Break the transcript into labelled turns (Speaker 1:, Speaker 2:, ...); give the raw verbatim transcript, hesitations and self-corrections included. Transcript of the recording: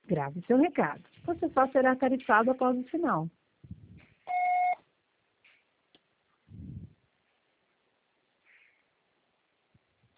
Speaker 1: Grave seu recado. Você só será tarifado após o sinal.